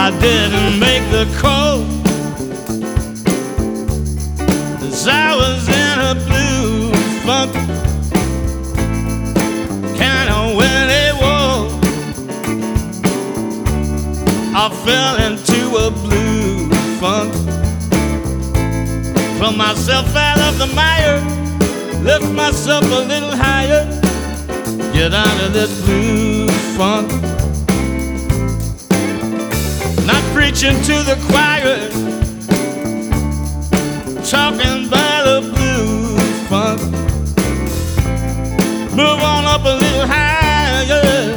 I didn't make the call, 'cause I was in a blue funk, kinda when it was I fell into a blue funk. Pull myself out of the mire, lift myself a little higher, get out of this blue funk. Not preaching to the choir, talking about a blue funk. Move on up a little higher,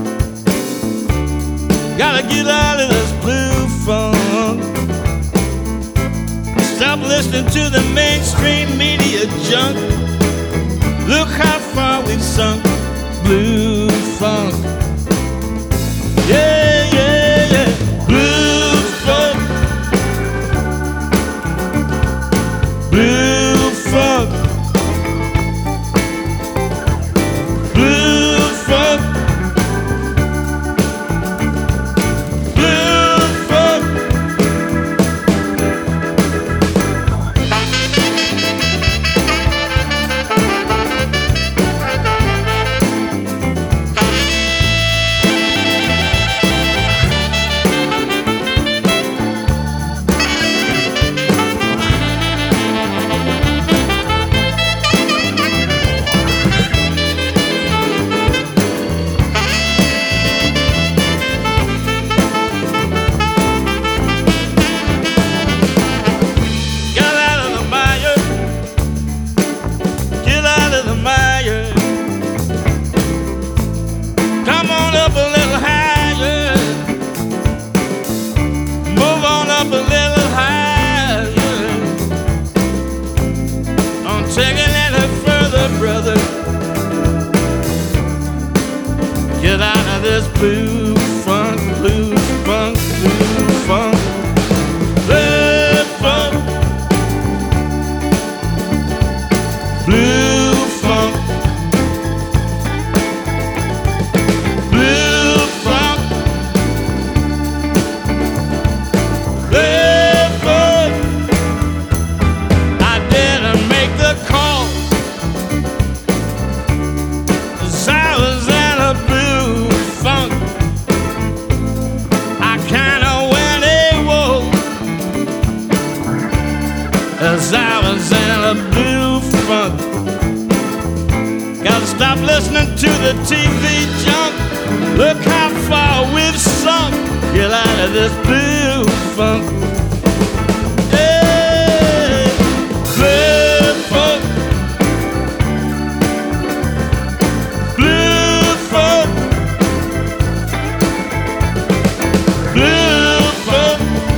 gotta get out of this blue funk. Stop listening to the mainstream media junk. Look how far we've sunk. Blue funk. Yeah, yeah, yeah. Blue funk. Blue funk. Blue funk. Blue funk. Come on up a little higher, move on up a little higher. Don't take it any further, brother. Get out of this blue funk, blue funk, blue funk, blue funk, blue funk. As I was in a blue funk, gotta stop listening to the TV junk. Look how far we've sunk. Get out of this blue funk. Yeah, blue funk. Blue funk. Blue funk.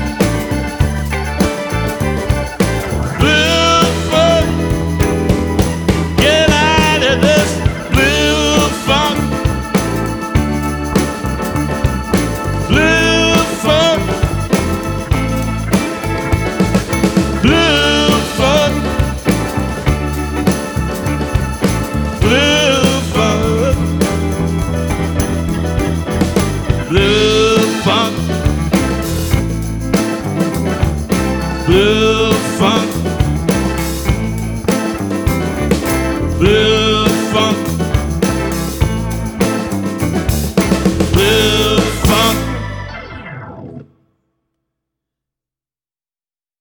Blue funk, blue funk, blue